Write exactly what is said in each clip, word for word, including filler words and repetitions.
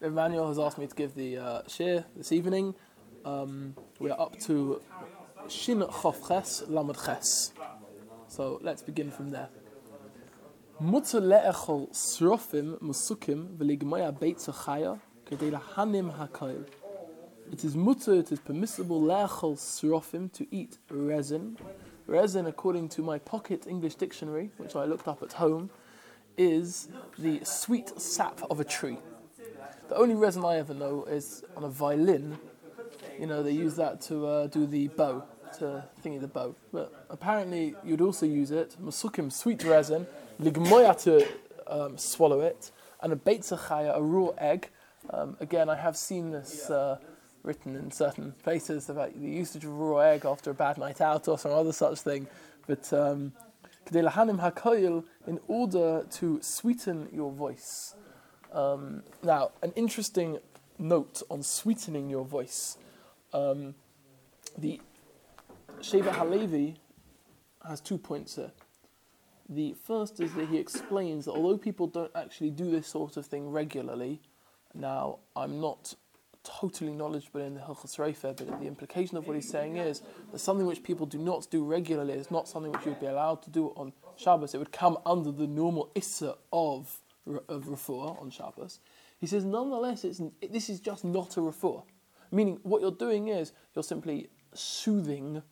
Emmanuel has asked me to give the uh, shir this evening. Um, we are up to Shin Chof Ches Lamed Ches. So let's begin from there. Mutter le'echol srofim musukim v'ligmaya beitza chaya kedei lahanim hakoil. It is mutter, it is permissible le'echol srofim, to eat resin. Resin, according to my pocket English dictionary, which I looked up at home, is the sweet sap of a tree. The only resin I ever know is on a violin. You know, they use that to uh, do the bow, to thingy the bow. But apparently you'd also use it, musukim, sweet resin, ligmoya, to um, swallow it, and a beitza chaya, a raw egg. Um, again, I have seen this uh, written in certain places about the usage of raw egg after a bad night out or some other such thing. But um, kedei lahanim hakoil, in order to sweeten your voice. Um, now, an interesting note on sweetening your voice. Um, the Sheva Halevi has two points here. The first is that he explains that although people don't actually do this sort of thing regularly, now I'm not totally knowledgeable in the Hilchos Reifeh, but the implication of what he's saying is that something which people do not do regularly is not something which you would be allowed to do on Shabbos. It would come under the normal issa of of refuah on Shabbos. He says, nonetheless, it's, it, this is just not a refuah. Meaning, what you're doing is you're simply soothing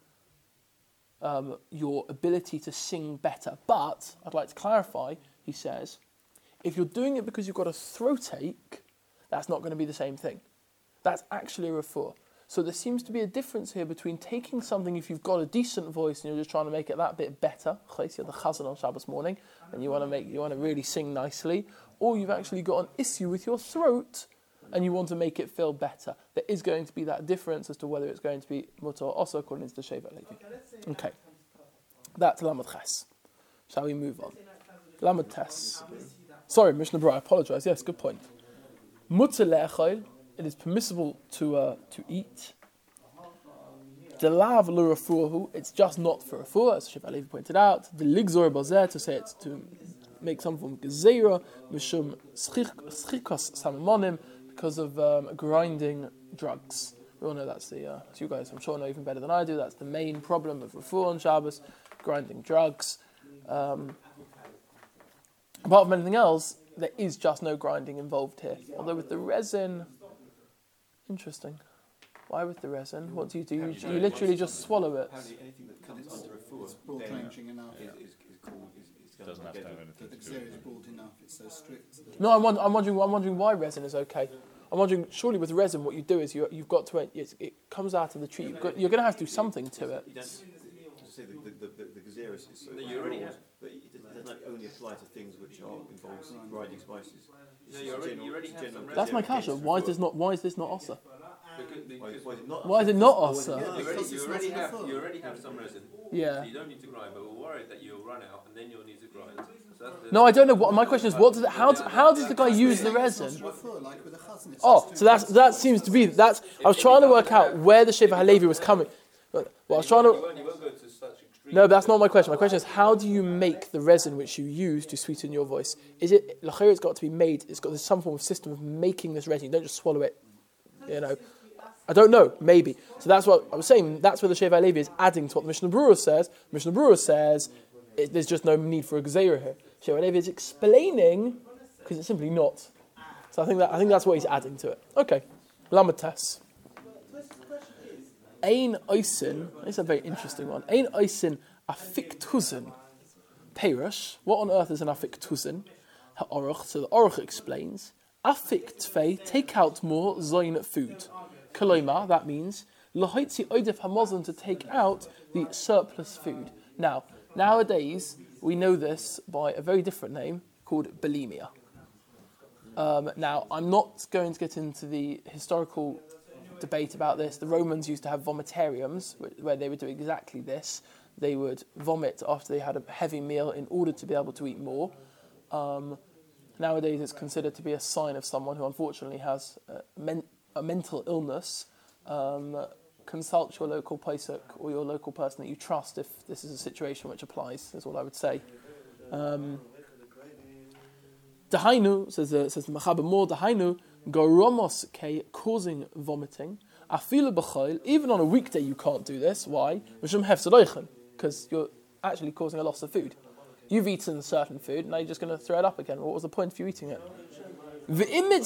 um, your ability to sing better. But I'd like to clarify. He says, if you're doing it because you've got a throat ache, that's not going to be the same thing. That's actually a refuah. So there seems to be a difference here between taking something, if you've got a decent voice and you're just trying to make it that bit better, you're the chazan on Shabbos morning, and you want to make, you want to really sing nicely, or you've actually got an issue with your throat and you want to make it feel better. There is going to be that difference as to whether it's going to be mutar or also according to the Sheva Levi. Okay, that's Lamed Ches. Shall we move on? Lamed Tes. Sorry, Mishnah Berurah, I apologise. Yes, good point. Mutar le'echol. It is permissible to uh, to eat. Delav l'refuahu, it's just not for refuah, as Sheva Levi pointed out. The ligzor bazeh, to say it's to make some form of gezerah, mishum schikos samamonim, because of um, grinding drugs. We all know that's the, uh, as you guys I'm sure know even better than I do, that's the main problem of refuah on Shabbos, grinding drugs. Um, apart from anything else, there is just no grinding involved here. Although with the resin, interesting. Why with the resin? What do you do? You, you literally just swallow it. Apparently anything that comes under a foot enough. is, is, is called, is, is doesn't have to have anything The to do with is it. broad enough, it's so strict. No, I'm, won- I'm wondering. I'm wondering why resin is okay. I'm wondering. Surely with resin, what you do is you you've got to it, it comes out of the tree. You've got, you're going to have to do something to it. You don't, to say the the the, the gezerah is so No, you already broad, have. but it does not only apply to things which are involves grinding spices. It's No, just you already- general- you already it's have general some That's my gezerah kasha. against Why is refuah. this not? Why is this not osa? Because, Why, because why is it not? Why is it not Why is osa? it you not? already, Because you it's already not have refuah. you already have some resin. Yeah. So you don't need to grind, but we're worried that you'll run out and then you'll need to grind. So that's the, No, I don't know. What my question is, what does it, how how does the guy use the resin? Like with a chazan, it's Oh, just so that's that seems to be that's. I was trying to work out where the Sheva Halevi was coming. But, well, I was trying you to. won't, you won't go to such extreme. No, but that's not my question. My question is, how do you make the resin which you use to sweeten your voice? Is it l'chayr? It's got to be made. It's got there's some form of system of making this resin. You don't just swallow it. You know. I don't know, maybe. So that's what I was saying. That's where the Sheva Levi is adding to what the Mishnah Berurah says. Mishnah Berurah says it, there's just no need for a gezerah here. Sheva Levi is explaining because it's simply not. So I think that I think that's what he's adding to it. Okay, Lamed Tes. Ein oisin. This is a very interesting one. Ein oisin afiktuzin. Perush. What on earth is an afiktuzin? Ha'oruch. So the Oruch explains. Afik tvei, take out more zoin food. Kaloima, that means lahaitzi oidef hamazon, to take out the surplus food. Now, nowadays we know this by a very different name called bulimia. Um, now, I'm not going to get into the historical debate about this. The Romans used to have vomitariums where they would do exactly this. They would vomit after they had a heavy meal in order to be able to eat more. Um, nowadays, it's considered to be a sign of someone who unfortunately has a, men- a mental illness. Um, consult your local posek or your local person that you trust if this is a situation which applies, is all I would say. Um, Dahainu, says the says the Mechaber Mor, Dahainu, Goromos K, causing vomiting. Afilu b'choil, even on a weekday you can't do this. Why? Because you're actually causing a loss of food. You've eaten certain food, now you're just going to throw it up again. What was the point of you eating it? But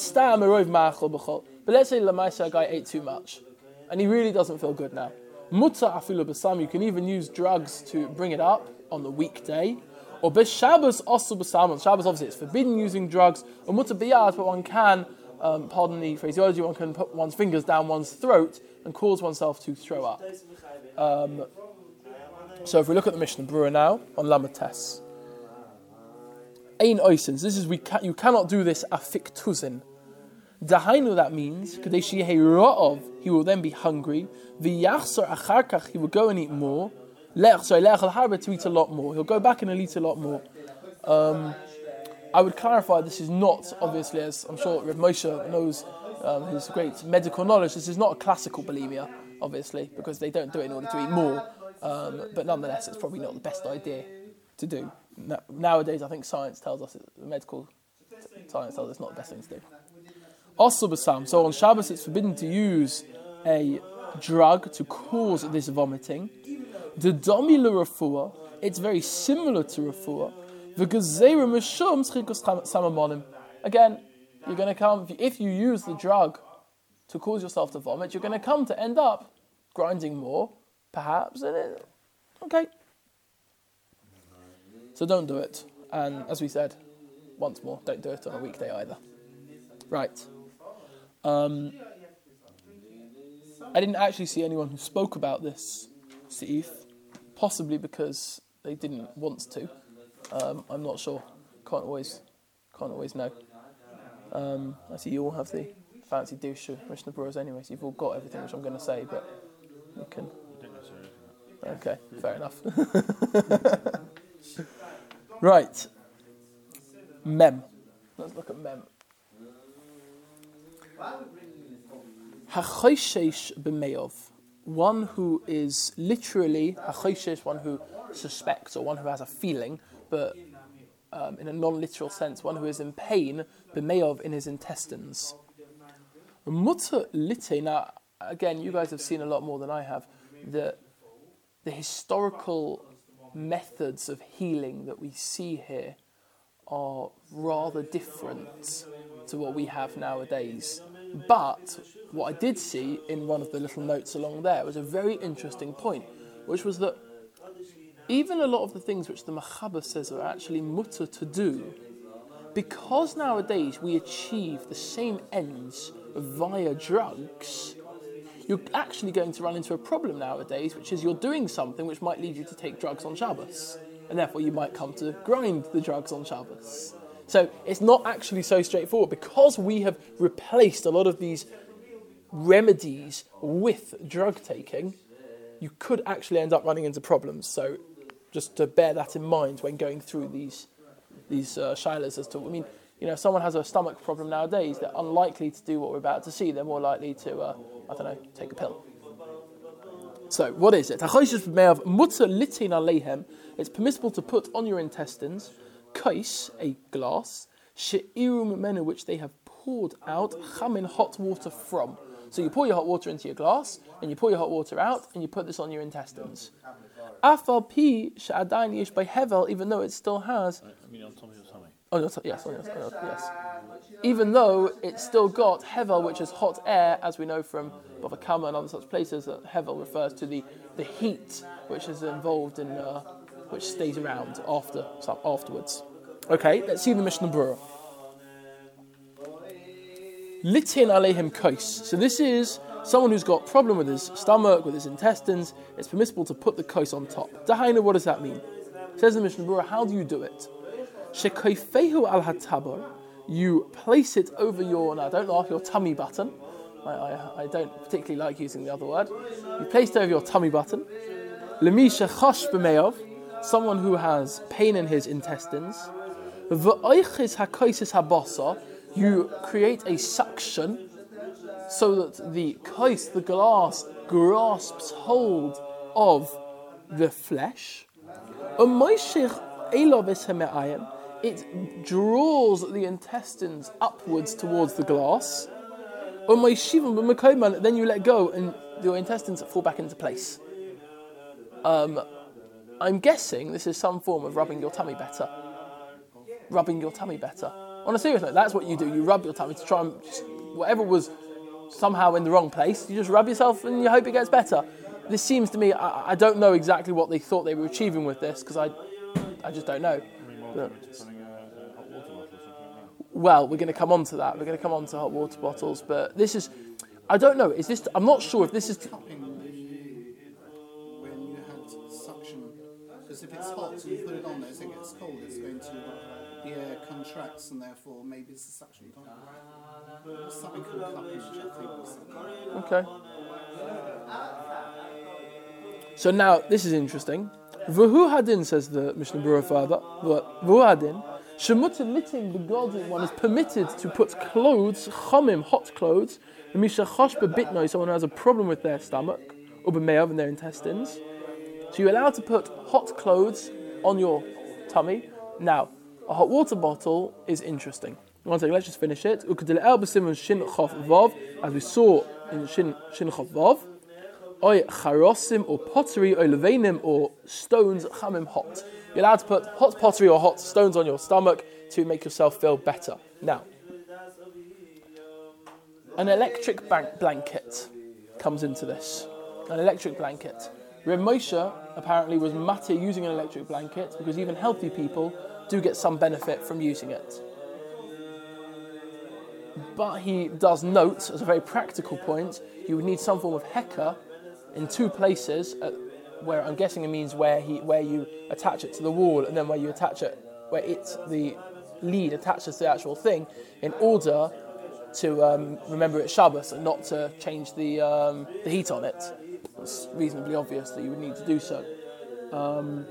let's say Lamaisa guy ate too much, and he really doesn't feel good now. Muta afilu b'sam, you can even use drugs to bring it up on the weekday. Or b'Shabbos also b'sam, on Shabbos obviously it's forbidden using drugs. Or muta b'yad, but one can, um, pardon the phraseology, one can put one's fingers down one's throat and cause oneself to throw up. Um, so if we look at the Mishnah Berurah now, on Lamed Tes. Ein oisins, this is, we ca- you cannot do this afik tuzin. Dahainu, that means, kadesh yehi ra'ov, he will then be hungry. V'yachzor acharkach, he will go and eat more. Lech, sorry, lech al harba, to eat a lot more. He'll go back and he'll eat a lot more. Um, I would clarify, this is not, obviously, as I'm sure Rav Moshe knows, um, his great medical knowledge, this is not a classical bulimia, obviously, because they don't do it in order to eat more. Um, but nonetheless, it's probably not the best idea to do. No, nowadays, I think science tells us, medical science tells us it's not the best thing to do. Also, basam. So on Shabbos, it's forbidden to use a drug to cause this vomiting. The domi l'refuah, it's very similar to refuah. V'gazera mishum tzchikus samamonim. Again, you're going to come, if you use the drug to cause yourself to vomit, you're going to come to end up grinding more, perhaps. And it, okay. So don't do it. And as we said, once more, don't do it on a weekday either. Right. Um, I didn't actually see anyone who spoke about this seif, possibly because they didn't want to. Um, I'm not sure. Can't always, can't always know. Um, I see you all have the fancy douche Mishnah Berurahs anyway, so you've all got everything which I'm going to say, but you can. Okay, fair enough. Right. Mem. Let's look at Mem. Hachoishesh b'meov. One who is literally, hachoishesh, one who suspects or one who has a feeling, but um, in a non-literal sense, one who is in pain, b'meov, in his intestines. Mutter lite. Now, again, you guys have seen a lot more than I have. The, the historical methods of healing that we see here are rather different to what we have nowadays. But what I did see in one of the little notes along there was a very interesting point, which was that even a lot of the things which the Mechaber says are actually mutter to do, because nowadays we achieve the same ends via drugs, you're actually going to run into a problem nowadays, which is you're doing something which might lead you to take drugs on Shabbos, and therefore you might come to grind the drugs on Shabbos. So it's not actually so straightforward, because we have replaced a lot of these remedies with drug taking. You could actually end up running into problems. So just to bear that in mind when going through these these uh, shilas as to, I mean, you know, if someone has a stomach problem nowadays, they're unlikely to do what we're about to see. They're more likely to, uh, I don't know, take a pill. So, what is it? It's permissible to put on your intestines kais, a glass, she'irum menu, which they have poured out, chamin, hot water from. So you pour your hot water into your glass, and you pour your hot water out, and you put this on your intestines. Afal pi she'adayin yesh by hevel, even though it still has. I mean, on top of your tummy. Oh, yes, yes, yes, yes, yes. Even though it's still got hevel, which is hot air, as we know from Bava Kama and other such places, that hevel refers to the, the heat which is involved in, uh, which stays around after afterwards. Okay, let's see the Mishnah Berurah. Litin aleihim kais. So this is someone who's got problem with his stomach, with his intestines. It's permissible to put the kais on top. Dahaina, what does that mean? Says the Mishnah Berurah, how do you do it? Shekoifehu al hatabar. You place it over your, now don't laugh, your tummy button. I, I, I don't particularly like using the other word. You place it over your tummy button. Lemi shechash b'meov. Someone who has pain in his intestines. V'oichis hakaisis habasa. You create a suction so that the kais, the glass, grasps hold of the flesh. it draws the intestines upwards towards the glass. Then you let go and your intestines fall back into place. Um, I'm guessing this is some form of rubbing your tummy better. Rubbing your tummy better. On a serious note, that's what you do. You rub your tummy to try and just, whatever was somehow in the wrong place, you just rub yourself and you hope it gets better. This seems to me, I, I don't know exactly what they thought they were achieving with this, because I I just don't know. But, well, we're going to come on to that. We're going to come on to hot water bottles, but this is, I don't know, is this, I'm not sure if this is... Cupping when you had suction, because if it's hot and you put it on there, as it gets cold, it's going to, the air contracts and therefore maybe it's a suction time. There's something called cupping, which I think was something. Okay. So now, this is interesting. V'hu hadin, says the Mishnah Berurah father, V'hu hadin, shemuter litin begodim, one is permitted to put clothes, chomim, hot clothes, and misha chosh bebitnoi, someone who has a problem with their stomach, or b'meyav, in their intestines. So you're allowed to put hot clothes on your tummy. Now, a hot water bottle is interesting. One second, let's just finish it. As we saw in Shin Shin Chof Vav, oy charosim or pottery, oy levanim or stones, chamim hot. You're allowed to put hot pottery or hot stones on your stomach to make yourself feel better. Now, an electric bank blanket comes into this. An electric blanket. Reb Moshe apparently was matir using an electric blanket because even healthy people do get some benefit from using it. But he does note, as a very practical point, you would need some form of hecker in two places, at, where I'm guessing it means where he where you attach it to the wall and then where you attach it, where it's the lead attaches to the actual thing, in order to um, remember it's Shabbos and not to change the um, the heat on it. It's reasonably obvious that you would need to do so. Um,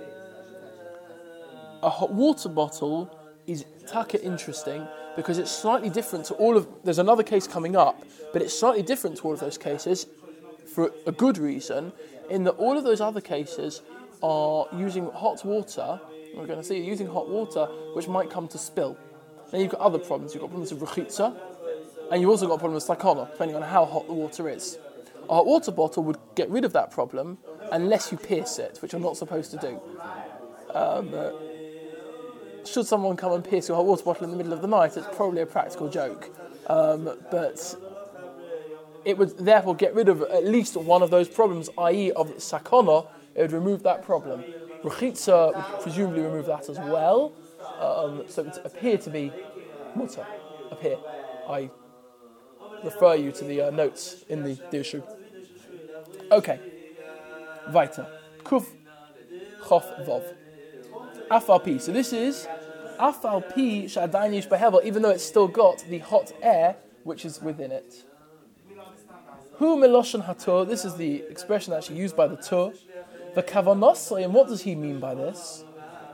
a hot water bottle is taka interesting because it's slightly different to all of... There's another case coming up, but it's slightly different to all of those cases for a good reason, in that all of those other cases are using hot water, we're going to see, using hot water, which might come to spill. Then you've got other problems. You've got problems with rechitza, and you've also got problems with sakana, depending on how hot the water is. A hot water bottle would get rid of that problem unless you pierce it, which you're not supposed to do. Um, uh, should someone come and pierce your hot water bottle in the middle of the night, it's probably a practical joke. Um, but it would therefore get rid of at least one of those problems, that is of sakana. It would remove that problem. Rechitza would presumably remove that as well. Um, so it would appear to be mutter. Appear. I refer you to the uh, notes in the Dirshu. Okay. Weiter. Kuf Chof Vov. Afal Pi. So this is Afal Pi Shadayin Yish Behevel, even though it's still got the hot air which is within it. Hu Meloshon Hatur. This is the expression actually used by the Tur. The Kavanosai, and what does he mean by this?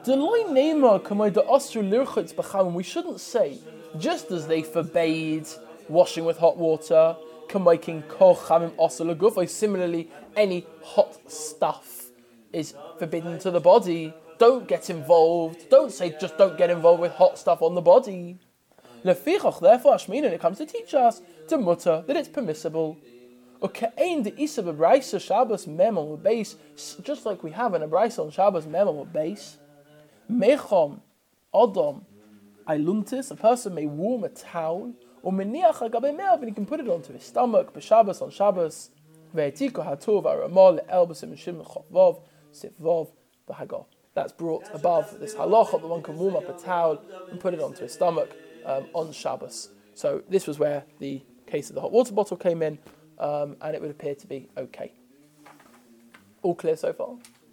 We shouldn't say, just as they forbade washing with hot water, similarly, any hot stuff is forbidden to the body. Don't get involved. Don't say just don't get involved with hot stuff on the body. Therefore, Ashmin, and it comes to teach us, to mutter, that it's permissible. Just like we have in a Braisa on Shabbos Memam base, Mechom Adam Ailuntis, a person may warm a towel, or Meniach Agabe Me'av, and he can put it onto his stomach, B'Shabbos on Shabbos, Ve'etiko Hatuv Aramol Elbasim Shim Chavov Sivvov V'Hagah. That's brought above this halacha that one can warm up a towel and put it onto his stomach um, on Shabbos. So this was where the case of the hot water bottle came in. Um, and it would appear to be okay. All clear so far?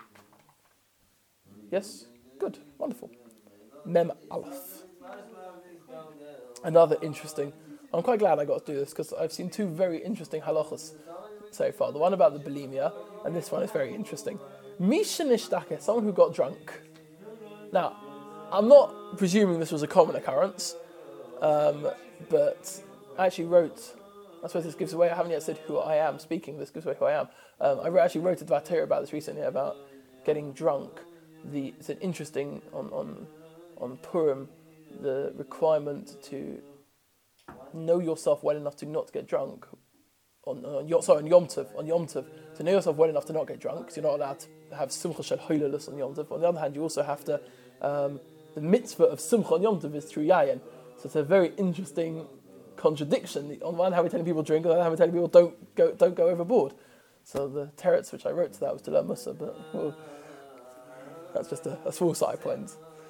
Yes? Good. Wonderful. Mem Aleph. Another interesting... I'm quite glad I got to do this because I've seen two very interesting halachas so far. The one about the bulimia, and this one is very interesting. Misha Nishtake, someone who got drunk. Now, I'm not presuming this was a common occurrence, um, but I actually wrote... I suppose this gives away, I haven't yet said who I am speaking, this gives away who I am. Um, I actually wrote a Dvater about this recently, about getting drunk. The, it's an interesting, on, on on Purim, the requirement to know yourself well enough to not get drunk. On, on Yom, sorry, on Yom Tov, on Yom Tov, to know yourself well enough to not get drunk, because you're not allowed to have Simcha Shel Hoylelus on Yom Tov. On the other hand, you also have to, um, the mitzvah of Simcha on Yom Tov is through Yayin. So it's a very interesting contradiction. On one hand, we're telling people drink, on the other hand, we're telling people don't go, don't go overboard. So the teretz which I wrote to that was to learn Musa, but well, that's just a, a small side point.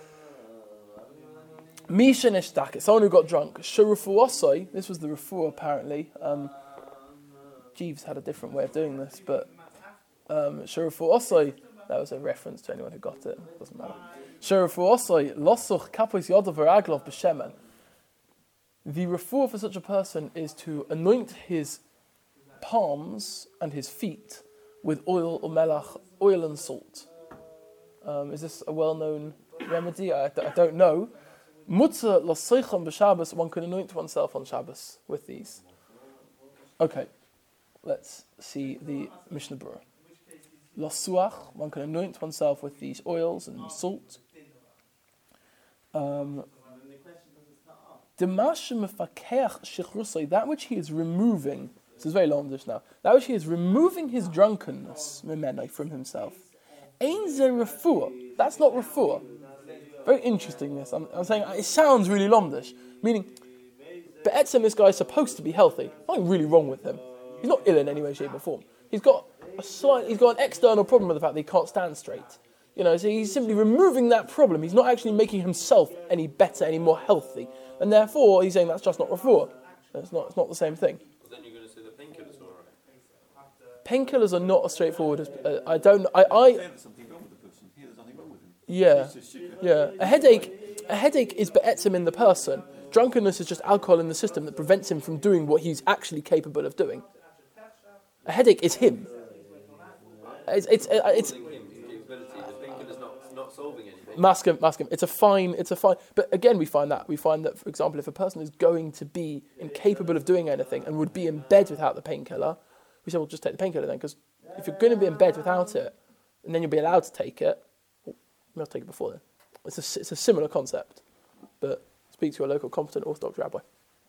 Misha Neshtake, someone who got drunk. Shurufuosoi, this was the refu apparently. Um, Jeeves had a different way of doing this, but um, Shurufuosoi, that was a reference to anyone who got it. Doesn't matter. Shurufuosoi, losuch kapos yodav v'raglov b'shemen. The refu for such a person is to anoint his palms and his feet with oil or melach, oil and salt. Um, is this a well-known remedy? I, I don't know. Mutza l'seicham b'Shabbos, one can anoint oneself on Shabbos with these. Okay, let's see the Mishnah Berurah. L'suach, one can anoint oneself with these oils and salt. Um, that which he is removing, this is very long English now, that which he is removing his drunkenness from himself. Ein ze refuah, that's not refuah. Very interesting this. I'm, I'm saying it sounds really lomdish, meaning, be'etzem, this guy is supposed to be healthy. Nothing really wrong with him. He's not ill in any way, shape, or form. He's got a slight, he's got an external problem with the fact that he can't stand straight. You know, so he's simply removing that problem. He's not actually making himself any better, any more healthy, and therefore he's saying that's just not refuah. It's not. It's not the same thing. Well, then you're going to say the painkillers are alright. Painkillers are not as straightforward as uh, I don't. I. I There's something wrong with the person. Here, there's nothing wrong with him. yeah. It's just sugar. Yeah, a headache, a headache is be'etzem in the person. Drunkenness is just alcohol in the system that prevents him from doing what he's actually capable of doing. A headache is him. It's it's uh, it's. Him, his capability. The painkiller's not not solving anything. Mask him, mask him. It's a fine. It's a fine. But again, we find that we find that, for example, if a person is going to be incapable of doing anything and would be in bed without the painkiller, we say, well, just take the painkiller then, because if you're going to be in bed without it, and then you'll be allowed to take it, well, maybe I'll take it before then. It's a it's a similar concept, but speak to a local competent Orthodox rabbi.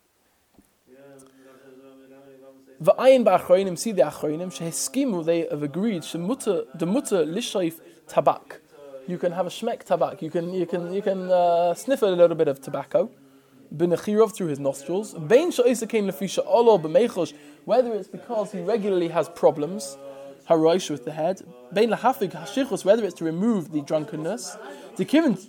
V'ayin ba'achronim, see the achronim, sheheskimu, they have agreed, shemuta, the muta lishayif tabak. You can have a shmek tabak, you can you can, you can uh, sniff a little bit of tobacco, b'nechirov, through his nostrils, bein sha'isakain lefisha olo b'meichosh, whether it's because he regularly has problems, haroish with the head, bein lahafig hashichos, whether it's to remove the drunkenness, since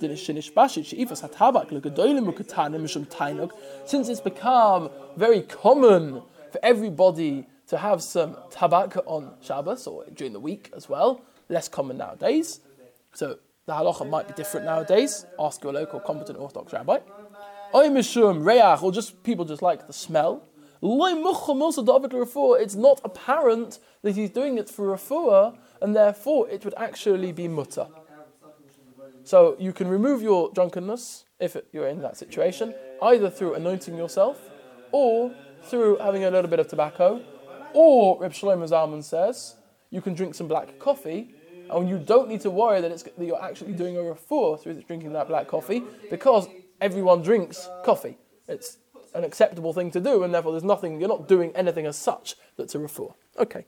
it's become very common for everybody to have some tabak on Shabbos or during the week as well, less common nowadays. So the halacha might be different nowadays. Ask your local competent Orthodox rabbi. Or just people just like the smell. It's not apparent that he's doing it for refuah, and therefore it would actually be mutter. So you can remove your drunkenness if it, you're in that situation, either through anointing yourself, or through having a little bit of tobacco, or Reb Shlomo Zalman says you can drink some black coffee, and you don't need to worry that it's that you're actually doing a refuah through drinking that black coffee, because everyone drinks coffee. It's an acceptable thing to do, and therefore there's nothing. You're not doing anything as such that's a refuah. Okay.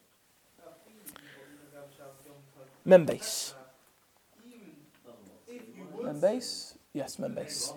Membase. Membase? Yes, membase.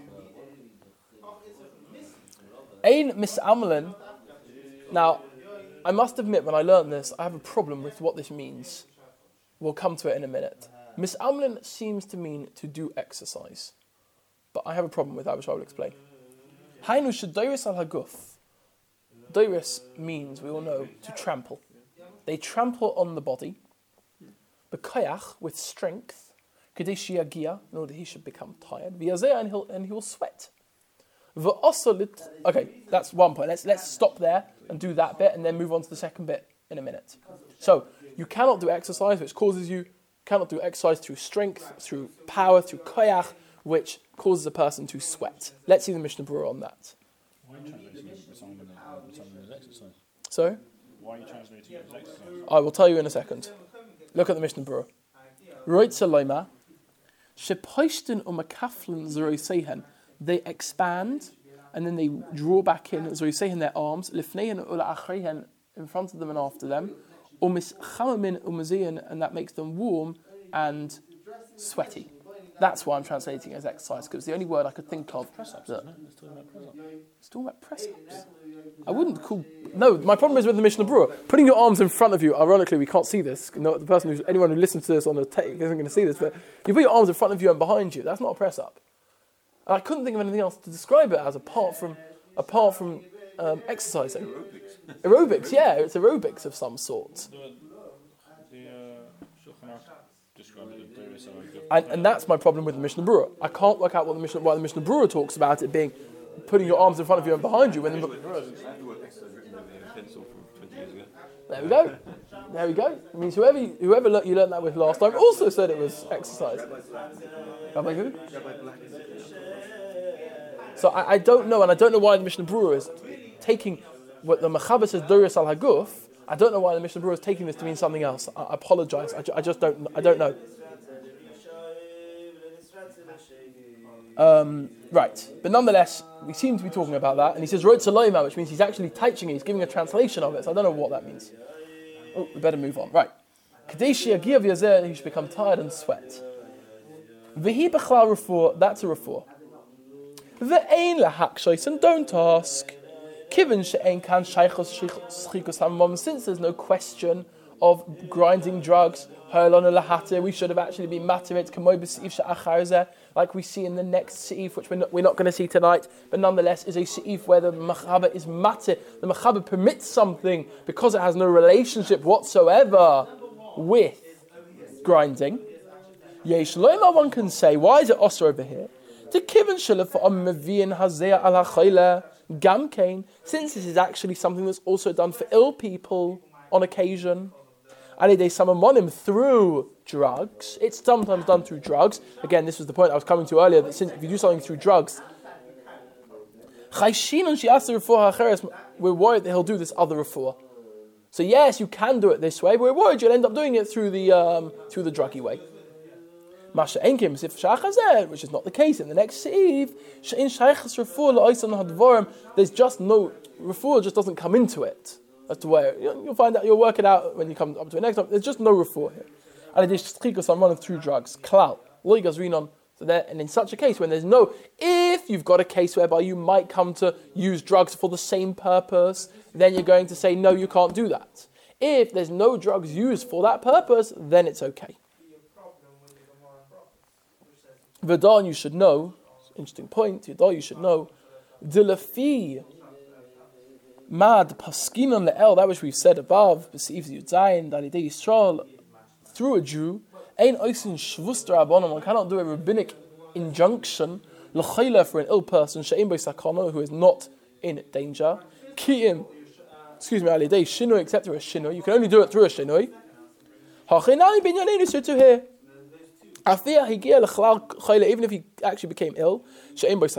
Ein mis'amlin. Now, I must admit, when I learned this, I have a problem with what this means. We'll come to it in a minute. Mis'amlin seems to mean to do exercise, but I have a problem with that, which I will explain. Hainu shedoris al haguf. Doris means, we all know, to trample. They trample on the body. B'koyach, with strength. Kadeshi yagia, in order he should become tired. V'yazeh, and he'll and he will sweat. V'osolit. Okay, that's one point. Let's let's stop there and do that bit, and then move on to the second bit in a minute. So you cannot do exercise, which causes you cannot do exercise through strength, through power, through koyach, which causes a person to sweat. Let's see the Mishnah Berurah on that. Why are you translating as exercise? So? Why are you translating it as exercise? I will tell you in a second. Look at the Mishnah Berurah. Roitza loima. Shepoishtin umakaflin Zorosehen. They expand and then they draw back in Zorosehen their arms, Lifnehen ula achrihen in front of them and after them, Umis chamamin umazian, and that makes them warm and sweaty. That's why I'm translating it as exercise, because it's the only word I could think of. Press ups, that- isn't it? It's talking about press ups. It's talking about press ups. I wouldn't call. No, my problem is with the Mishnah Berurah. Putting your arms in front of you, ironically, we can't see this. No, the person who's, anyone who listens to this on the tape isn't going to see this, but you put your arms in front of you and behind you, that's not a press up. And I couldn't think of anything else to describe it as apart from apart from um, exercising. Aerobics. Aerobics, yeah, it's aerobics of some sort. The, the uh, Shulchan Aruch described it as Doris al-Haguf. And, and that's my problem with the Mishnah Berurah. I can't work out what the Mishnah, why the Mishnah Berurah talks about it being putting your arms in front of you and behind you. When the, I have the word exercise written over here in pencil from twenty years ago. there we go. There we go. It means whoever you, whoever le- you learned that with last time also said it was exercise. Rabbi who? Rabbi Black is So I, I don't know, and I don't know why the Mishnah Berurah is taking what the Mechaber says Doris al Haguf. I don't know why the Mishnah Berurah is taking this to mean something else. I, I apologise. I, ju- I just don't. I don't know. Um, right, but nonetheless, we seem to be talking about that, and he says Rot Saloma, which means he's actually teaching it. He's giving a translation of it. So I don't know what that means. Oh, we better move on. Right, Kadeshi Agiv Yazer, he should become tired and sweat. V'hi b'chlal refor, that's a refor. Ve'ein lahakshos, and don't ask. Kivin she'ein kan shaychos shchikus hamam, since there's no question of grinding drugs, ha'elonu lahatir, we should have actually been matirit, k'moi b'seif she'achar, like we see in the next seif, which we're not, we're not going to see tonight, but nonetheless is a seif where the mechaber is matir. The mechaber permits something because it has no relationship whatsoever with grinding. Yesh loima, one can say, why is it osir over here? The kivin shalaf for meviin hazeh al hachayla gamkein, since this is actually something that's also done for ill people on occasion. Alidei samamonim, through drugs. It's sometimes done through drugs. Again, this was the point I was coming to earlier, that since if you do something through drugs, we're worried that he'll do this other refuah. So yes, you can do it this way, but we're worried you'll end up doing it through the um, through the druggy way. Masha enkim sif shachazeh, which is not the case in the next seif. She'in shaychas refuah la'osan hadvarim. There's just no refuah, just doesn't come into it. As to where you'll find out, you'll work it out when you come up to the next time. There's just no refuah here. And it is shchikus, I'm running through drugs. Klal loigas rinon. So there, and in such a case, when there's no, if you've got a case whereby you might come to use drugs for the same purpose, then you're going to say no, you can't do that. If there's no drugs used for that purpose, then it's okay. V'dan, you should know, interesting point, V'dan, you should know, Dilafi, Mad, Paskinon Le'el, that which we've said above, B'Seif Yudzayin, Dalidei Yisrael, through a Jew, Ein Oisin Shvustra Abonim, one cannot do a rabbinic injunction, L'chayla, for an ill person, She'im Bo Sakano, who is not in danger, Ki'im, excuse me, Alidei Shinoi, except through a Shinoi, you can only do it through a Shinoi, Hachinai Binyaninu, so to here, even if he actually became ill, you can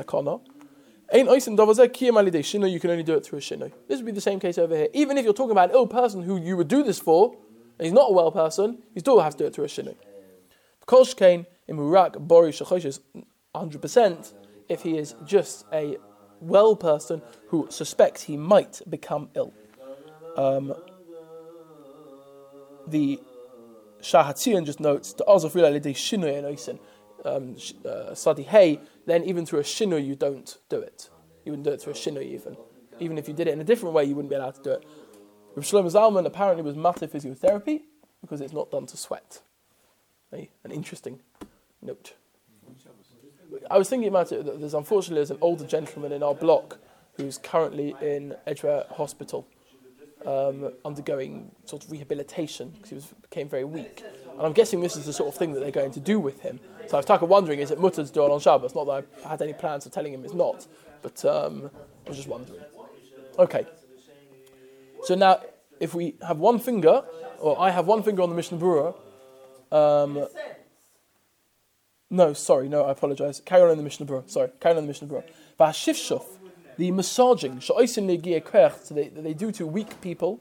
only do it through a shinoi. This would be the same case over here. Even if you're talking about an ill person who you would do this for, and he's not a well person, you still have to do it through a shinoi. Kolshkein in Murak Bori Shachosh is one hundred percent if he is just a well person who suspects he might become ill. Um, the Shahatzian just notes the Azaf Rila Lidei Shinoi and Oisin um Sadi Hey, then even through a Shinoi you don't do it. You wouldn't do it through a Shinoi even. Even if you did it in a different way, you wouldn't be allowed to do it. Rav Shlomo Zalman apparently was matter physiotherapy because it's not done to sweat. A, an interesting note. I was thinking about it, there's unfortunately there's an older gentleman in our block who's currently in Edgware Hospital. Um, undergoing sort of rehabilitation because he was, became very weak. And I'm guessing this is the sort of thing that they're going to do with him. So I was kind of wondering, is it mutter to do it on Shabbos? Not that I had any plans of telling him it's not, but um, I was just wondering. Okay. So now, if we have one finger, or I have one finger on the Mishnah Berurah, um, no, sorry, no, I apologise. Carry on in the Mishnah Berurah. Sorry, carry on in the Mishnah Berurah. V'hashifshuf, the massaging, so they, they do to weak people,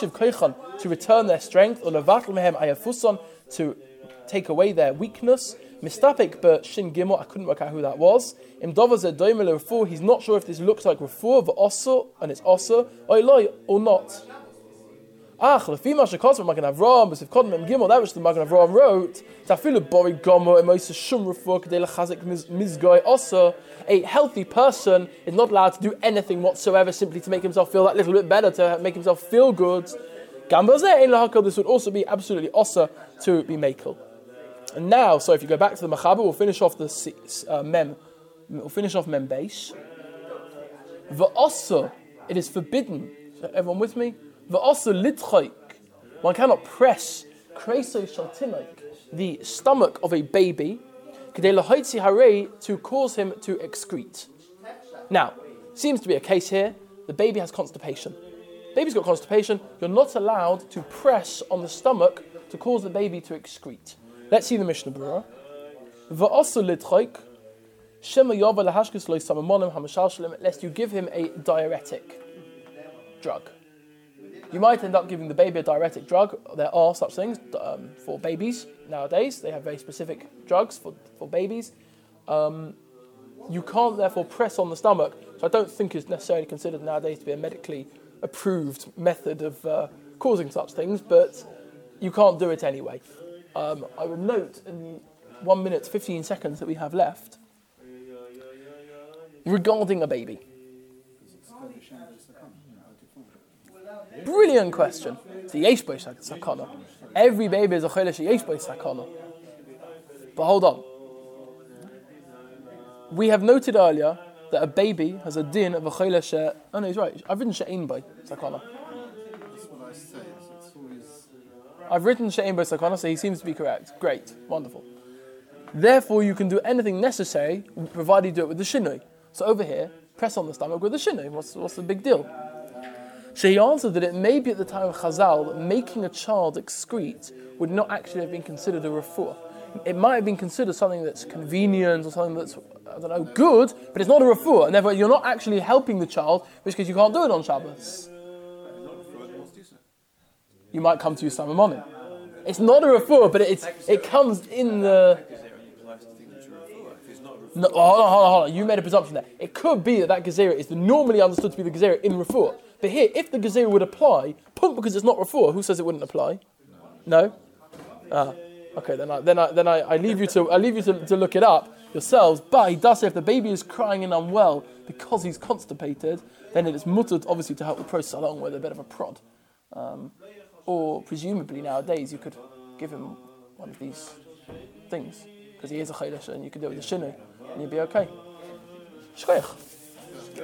to return their strength, or to take away their weakness, Mistapik but Shin Gimel, I couldn't work out who that was. Im Dover zed doimel refuah, he's not sure if this looks like refuah, v'osa, and it's osa, oiloi, or not. Ach, lefi ma shekosv Magen Avraham, but if Kodem Im Gimel, that which the Magen Avraham wrote, tafilu bori gomo, emoisa shum refuah, kadei lechazik mizgoy osa, a healthy person is not allowed to do anything whatsoever simply to make himself feel that little bit better, to make himself feel good. Gambazeh in lahakal, this would also be absolutely osa to be makel. And now, so if you go back to the Machaber, we'll finish off the uh, mem, we'll finish off mem beis. V'osa, it is forbidden. So everyone with me? V'osa litchoik, one cannot press kreso shaltinoik, the stomach of a baby, kedei lahoitzi harei, to cause him to excrete. Now, seems to be a case here. The baby has constipation. Baby's got constipation. You're not allowed to press on the stomach to cause the baby to excrete. Let's see the Mishnah Berurah. V'osa litchoik, shema yava lahashkes lo samamonim hamashal shalem, lest you give him a diuretic drug. You might end up giving the baby a diuretic drug. There are such things um, for babies nowadays. They have very specific drugs for, for babies. Um, you can't therefore press on the stomach, so I don't think it's necessarily considered nowadays to be a medically approved method of uh, causing such things, but you can't do it anyway. Um, I would note in the one minute, fifteen seconds that we have left, regarding a baby. Brilliant question. It's a yesh bo sakana. Every baby is a cholesh yesh bo sakana. But hold on. We have noted earlier that a baby has a din of a cholesh. Oh no, he's right. I've written she'ein bo sakana. That's what I say. It's always... I've written she'ein bo sakana, so he seems to be correct. Great, wonderful. Therefore, you can do anything necessary, provided you do it with the shinui. So over here, press on the stomach with the shinui. What's what's the big deal? So he answered that it may be at the time of Chazal that making a child excrete would not actually have been considered a refuah. It might have been considered something that's convenient or something that's, I don't know, good, but it's not a refuah, and therefore you're not actually helping the child, which because you can't do it on Shabbos. You might come to your Samamonim. It's not a refuah, but it's it comes in the... No, hold on, hold on, hold on. You made a presumption there. It could be that that gezerah is the normally understood to be the gezerah in refuah. But here, if the gezerah would apply, punk because it's not refuah, who says it wouldn't apply? No? Ah, okay. Then I then I then I, I leave you to I leave you to, to look it up yourselves. But he does say if the baby is crying and unwell because he's constipated, then it is muttered obviously to help the process along with a bit of a prod, um, or presumably nowadays you could give him one of these things because he is a chaylesh and you could do it with a shinu and you'd be okay. Shkoyach.